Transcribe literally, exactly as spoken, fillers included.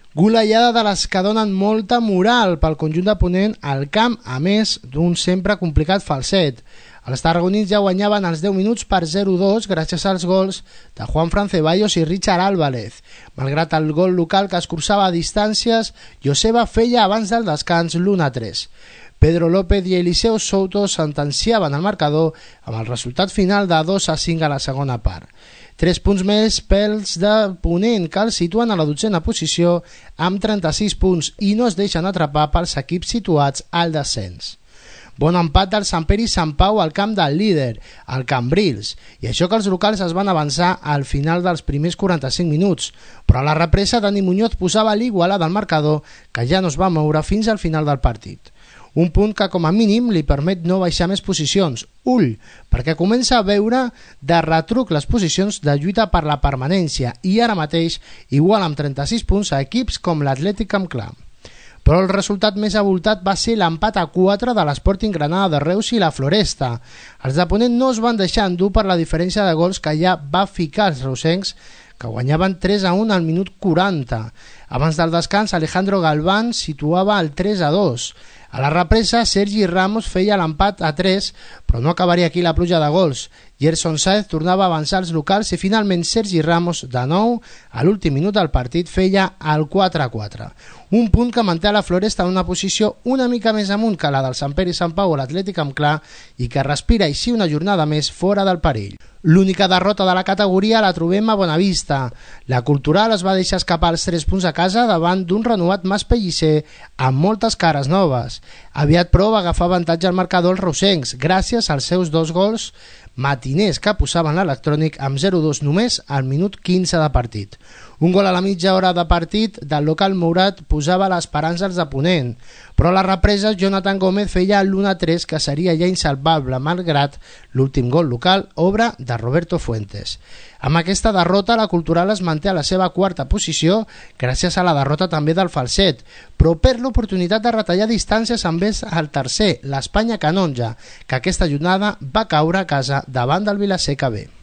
Golejada de les que donen molta moral pel conjunt de Ponent al camp, a més d'un sempre complicat falset. Els tarragonins ja guanyaven els deu minuts per zero a dos gràcies als gols de Juanfran Ceballos i Richard Álvarez. Malgrat el gol local que es cursava a distàncies, Joseba feia abans del descans l'u a tres. Pedro López i Eliseu Souto sentenciaven el marcador amb el resultat final de dos a cinc a la segona part. Tres punts més pels de Ponent, que els situen a la dotzena posició amb trenta-sis punts i no es deixen atrapar pels equips situats al descens. Bon empat del Sant Pere i Sant Pau al camp del líder, el Cambrils, i això que els locals es van avançar al final dels primers quaranta-cinc minuts, però a la represa Dani Muñoz posava l'igualada al marcador, que ja no es va moure fins al final del partit. Un punt que com a mínim li permet no baixar més posicions. Ull, perquè comença a veure de retruc les posicions de lluita per la permanència i ara mateix igual amb trenta-sis punts a equips com l'Atlètic Camp Clar. Però el resultat més avoltat va ser l'empat a quatre de l'Sporting Granada de Reus i la Floresta. Els de Ponent no es van deixar endur per la diferència de gols que ja va ficar els reusencs, que guanyaven tres a un al minut quaranta. Abans del descans, Alejandro Galván situava el tres a dos. A la represa, Sergi Ramos feia l'empat a tres, però no acabaria aquí la pluja de gols. Gerson Sáez tornava a avançar els locals i finalment Sergi Ramos, de nou, a l'últim minut del partit, feia el quatre a quatre. Un punt que manté a la Floresta en una posició una mica més amunt que la del Sant Pere i Sant Pau o l'Atlètic Camp Clar i que respira així una jornada més fora del perill. L'única derrota de la categoria la trobem a Bonavista. La Cultural es va deixar escapar els tres punts a casa davant d'un renovat Mas Pellicer amb moltes cares noves. Aviat, però, va agafar avantatge al marcador els reusencs gràcies als seus dos gols matiners que posaven l'electrònic amb zero a dos només al minut quinze de partit. Un gol a la mitja hora de partit del local Mourat posava l'esperança als de Ponent, però a la represa Jonathan Gómez feia l'u a tres que seria ja insalvable malgrat l'últim gol local, obra de Roberto Fuentes. Amb aquesta derrota la Cultural es manté a la seva quarta posició gràcies a la derrota també del Falset, però perd l'oportunitat de retallar distàncies envers el tercer, l'Espanya Canonja, que aquesta jornada va caure a casa davant del Vilaseca B.